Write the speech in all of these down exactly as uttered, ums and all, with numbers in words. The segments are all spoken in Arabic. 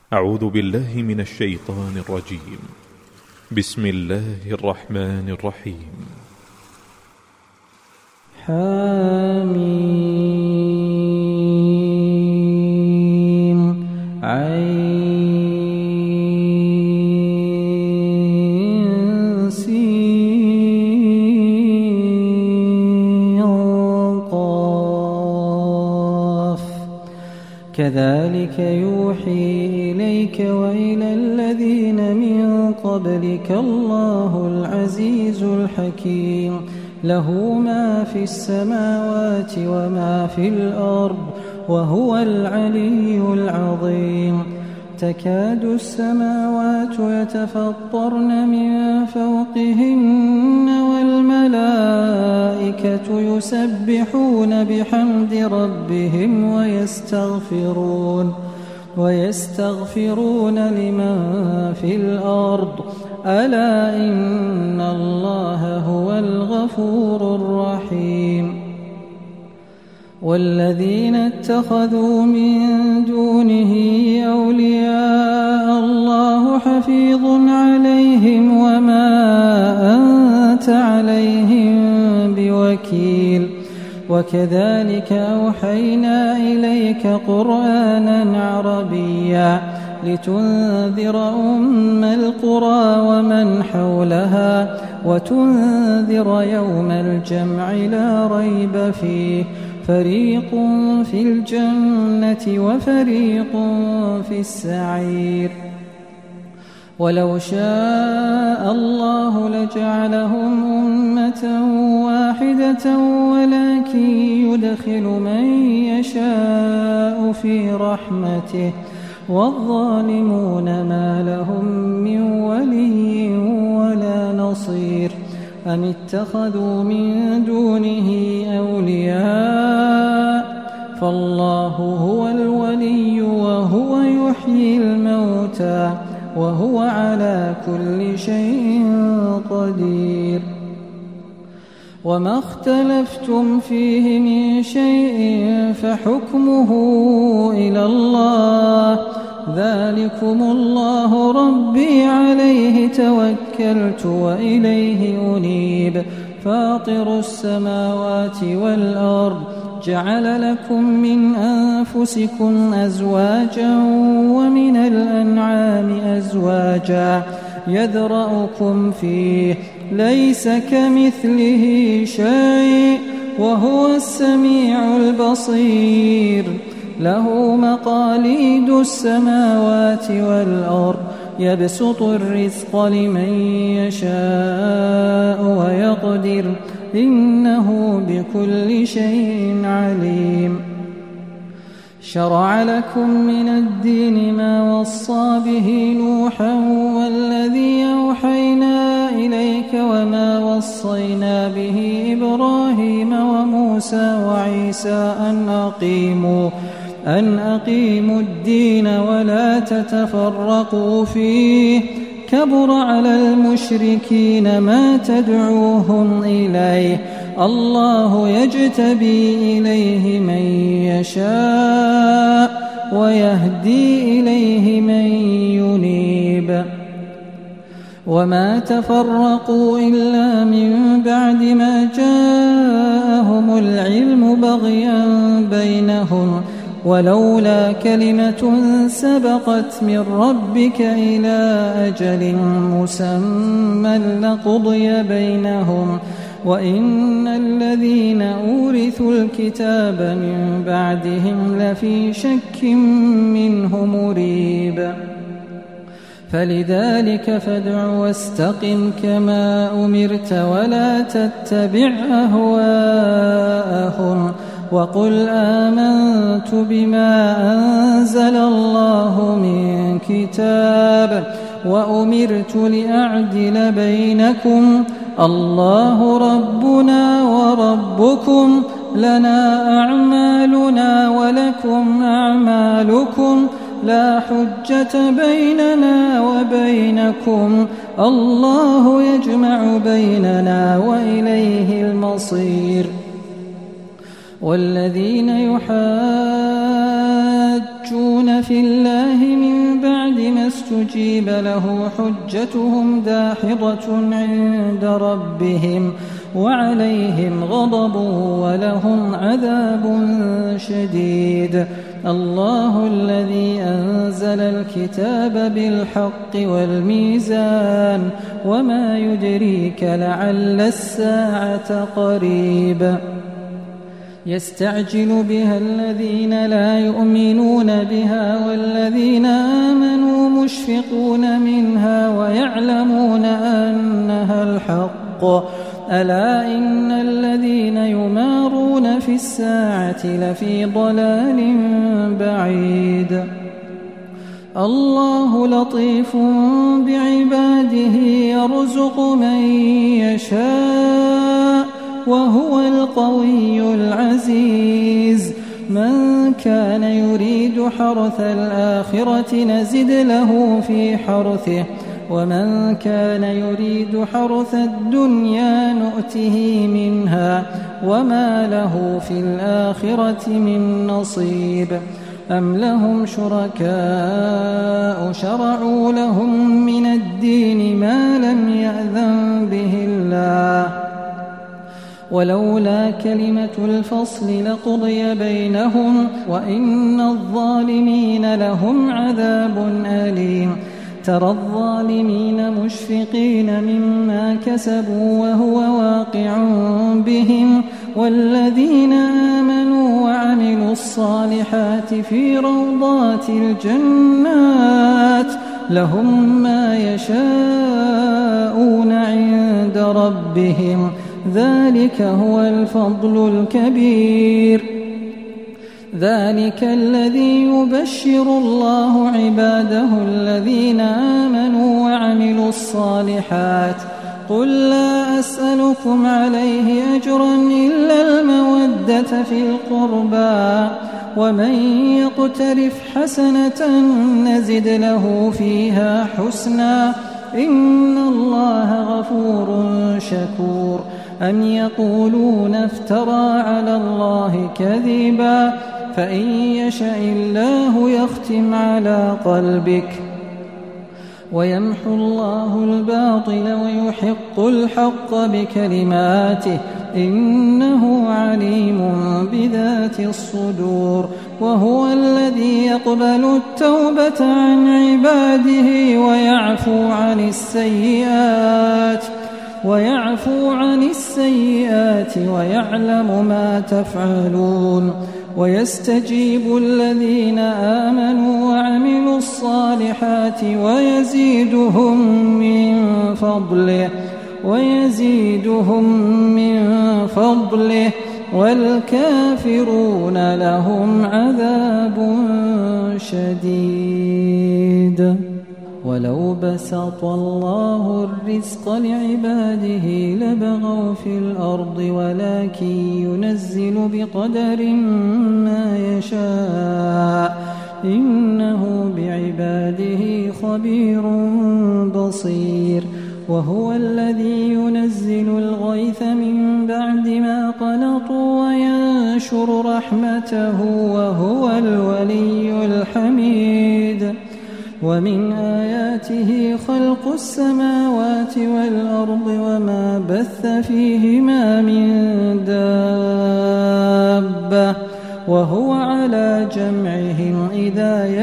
أعوذ بالله من الشيطان الرجيم. بسم الله الرحمن الرحيم. حميم عين سين قاف كذلك يوحي إليك وإلى الذين من قبلك الله العزيز الحكيم له ما في السماوات وما في الأرض وهو العلي العظيم تكاد السماوات يتفطرن من فوقهن والملائكة يسبحون بحمد ربهم ويستغفرون ويستغفرون لمن في الأرض ألا إن الله هو الغفور الرحيم والذين اتخذوا من دونه أولياء الله حفيظ عليهم وما أنت عليهم بوكيل وكذلك أوحينا إليك قرآنا عربيا لتنذر أم القرى ومن حولها وتنذر يوم الجمع لا ريب فيه فريق في الجنة وفريق في السعير ولو شاء الله لجعلهم أمة واحدة ولكن يدخل من يشاء في رحمته والظالمون ما لهم من ولي ولا نصير أم اتخذوا من دونه أولياء فالله هو الولي وهو يحيي الموتى وهو على كل شيء قدير وما اختلفتم فيه من شيء فحكمه إلى الله ذلكم الله ربي عليه توكلت وإليه أنيب فاطر السماوات والأرض جعل لكم من أنفسكم أزواجا ومن الأنعام أزواجا يذرأكم فيه ليس كمثله شيء وهو السميع البصير له مقاليد السماوات والأرض يبسط الرزق لمن يشاء ويقدر إنه بكل شيء عليم شرع لكم من الدين ما وصى به نوحا والذي أوحينا إليك وما وصينا به إبراهيم وموسى وعيسى أن أقيموا أن أقيموا الدين ولا تتفرقوا فيه كبر على المشركين ما تدعوهم إليه الله يجتبي إليه من يشاء ويهدي إليه من ينيب وما تفرقوا إلا من بعد ما جاءهم العلم بغيا بينهم ولولا كلمة سبقت من ربك إلى أجل مسمى لقضي بينهم وإن الذين أورثوا الكتاب من بعدهم لفي شك منه مريب فلذلك فادع واستقم كما أمرت ولا تتبع أهواءهم وقل آمنت بما أنزل الله من كتاب وأمرت لأعدل بينكم الله ربنا وربكم لنا أعمالنا ولكم أعمالكم لا حجة بيننا وبينكم الله يجمع بيننا وإليه المصير والذين يحاجون في الله من بعد يستجيب له حجتهم داحضة عند ربهم وعليهم غضب ولهم عذاب شديد. الله الذي أنزل الكتاب بالحق والميزان وما يدريك لعل الساعة قريب. يستعجل بها الذين لا يؤمنون بها والذين آمنوا مشفقون منها ويعلمون أنها الحق. ألا إن الذين يمارون في الساعة لفي ضلال بعيد. الله لطيف بعباده يرزق من يشاء وهو القوي العزيز. من كان يريد حرث الآخرة نزد له في حرثه ومن كان يريد حرث الدنيا نؤته منها وما له في الآخرة من نصيب. أم لهم شركاء شرعوا لهم من الدين ما لم يأذن به الله ولولا كلمة الفصل لقضي بينهم وإن الظالمين لهم عذاب أليم. ترى الظالمين مشفقين مما كسبوا وهو واقع بهم والذين آمنوا وعملوا الصالحات في روضات الجنات لهم ما يشاءون عند ربهم ذلك هو الفضل الكبير. ذلك الذي يبشر الله عباده الذين آمنوا وعملوا الصالحات. قل لا أسألكم عليه أجرا إلا المودة في القربى ومن يقترف حسنة نزد له فيها حسنا إن الله غفور شكور. أم يقولون افترى على الله كذبا فإن يشاء الله يختم على قلبك ويمحو الله الباطل ويحق الحق بكلماته إنه عليم بذات الصدور. وهو الذي يقبل التوبة عن عباده ويعفو عن السيئات ويعفو عن السيئات ويعلم ما تفعلون. ويستجيب الذين آمنوا وعملوا الصالحات ويزيدهم من فضله ويزيدهم من فضله والكافرون لهم عذاب شديد. ولو بسط الله الرزق لعباده لبغوا في الأرض ولكن ينزل بقدر ما يشاء إنه بعباده خبير بصير. وهو الذي ينزل الغيث من بعد ما قنطوا وينشر رحمته وهو الولي الحميد. ومن آياته خلق السماوات والأرض وما بث فيهما من دابة وهو على جمعهم إذا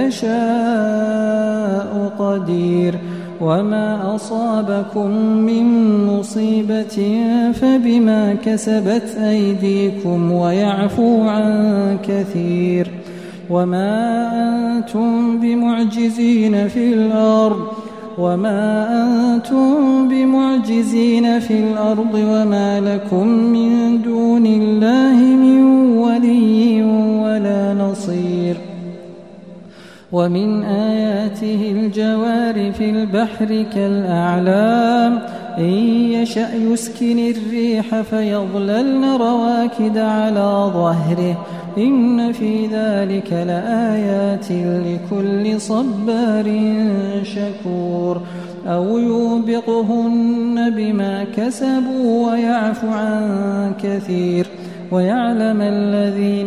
يشاء قدير. وما أصابكم من مصيبة فبما كسبت أيديكم ويعفو عن كثير. وما أنتم بمعجزين في الأرض وما أنتم بمعجزين في الأرض وما لكم من دون الله من ولي ولا نصير. ومن آياته الجوار في البحر كالأعلام إن يشأ يسكن الريح فيظللن رواكد على ظهره إن في ذلك لآيات لكل صبار شكور. أو يوبقهن بما كسبوا ويعفو عن كثير ويعلم الذين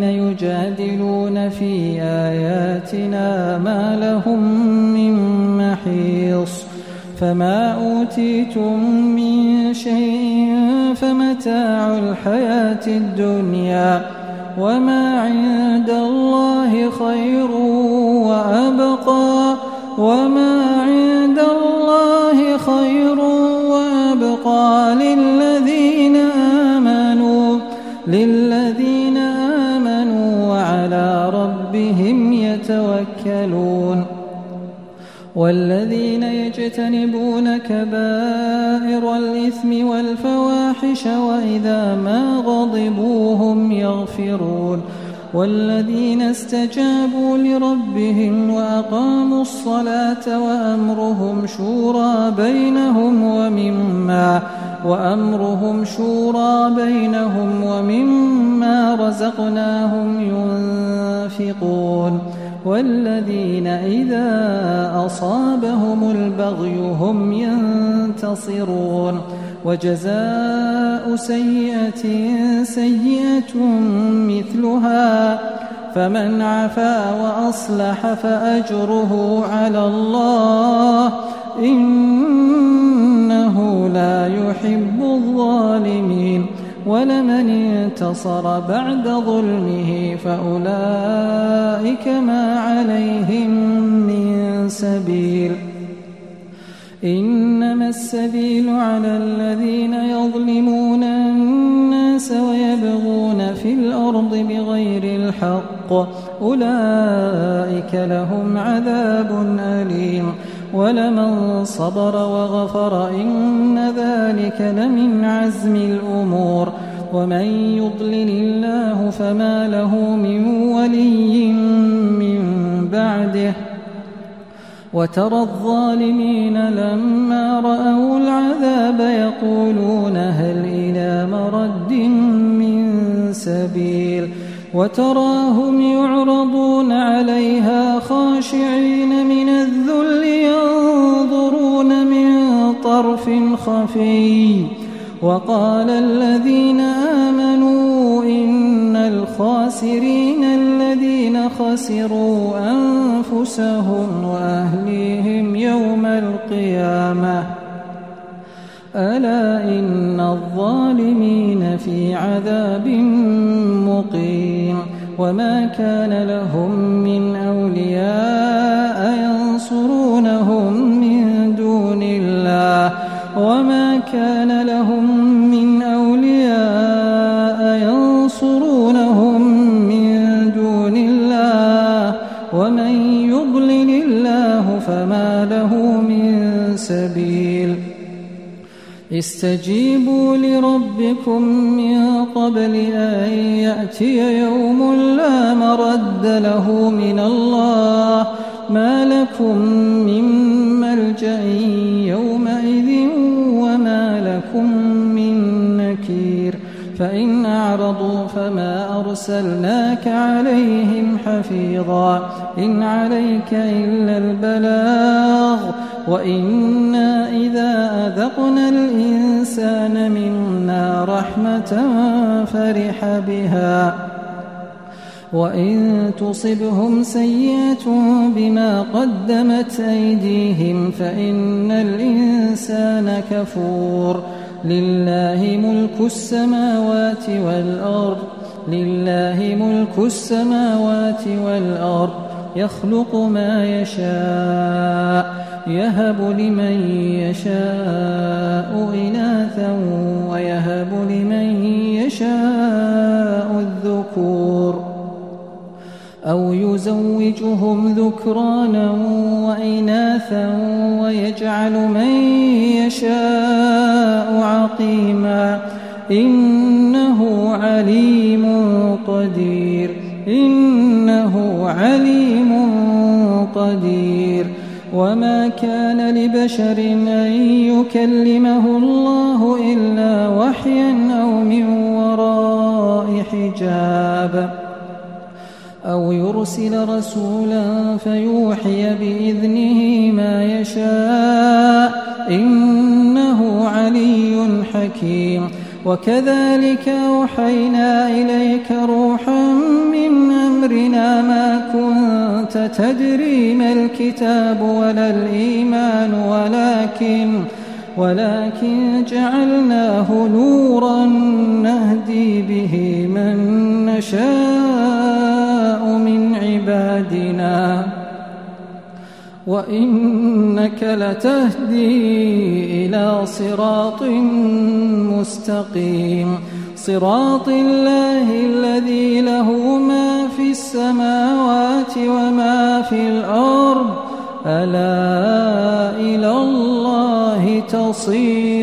يجادلون في آياتنا ما لهم من محيص. فما أوتيتم من شيء فمتاع الحياة الدنيا وما عند الله خير وأبقى وما عند الله خير وأبقى للذين آمنوا للذين آمنوا وعلى ربهم يتوكلون والذين يجتنبون كبائر الإثم والفواحش وإذا ما غضبوا هم يغفرون والذين استجابوا لربهم وأقاموا الصلاة وأمرهم شورى بينهم ومما وأمرهم شورى بينهم ومما رزقناهم ينفقون والذين إذا أصابهم البغي هم ينتصرون وجزاء سيئة سيئة مثلها فمن عفا وأصلح فأجره على الله إنه لا يحب الظالمين ولمن انتصر بعد ظلمه فأولئك ما عليهم من سبيل إنما السبيل على الذين يظلمون الناس ويبغون في الأرض بغير الحق أولئك لهم عذاب أليم ولمن صبر وغفر إن ذلك لمن عزم الأمور ومن يضلل الله فما له من ولي من بعده وترى الظالمين لما رأوا العذاب يقولون هل إلى مرد من سبيل وتراهم يعرضون عليها خاشعين من الذل ينظرون من طرف خفي وقال الذين آمنوا إن الخاسرين الذين خسروا أنفسهم وأهليهم يوم القيامة ألا إن الظالمين في عذاب مقيم وما كان لهم من أولياء ينصرونهم من دون الله وما كان لهم من أولياء ينصرونهم من دون الله ومن يضلل الله فما له من سبيل استجيبوا لربكم من قبل أن يأتي يوم لا مرد له من الله ما لكم من ملجأ يومئذ وما لكم من نكير فإن أعرضوا فما أرسلناك عليهم حفيظا إن عليك إلا البلاغ وإنا إذا أذقنا الإنسان منا رحمة فرح بها وإن تصبهم سيئة بما قدمت أيديهم فإن الإنسان كفور لله ملك السماوات والأرض لله ملك السماوات والأرض يخلق ما يشاء يهب لمن يشاء إناثا ويهب لمن يشاء الذكور أو يزوجهم ذكرانا وإناثا ويجعل من يشاء عقيما إنه عليم قدير إنه عليم قدير وما كان لبشر أن يكلمه الله إلا وحيا أو من وراء حجاب أو يرسل رسولا فيوحي بإذنه ما يشاء إنه علي حكيم وكذلك أوحينا إليك روحا من أمرنا ما كنت كنت تدري ما الكتاب ولا الإيمان ولكن ولكن جعلناه نورا نهدي به من نشاء من عبادنا وإنك لتهدي إلى صراط مستقيم صراط الله الذي له ما في السماوات وما في الأرض ألا إلى الله تصير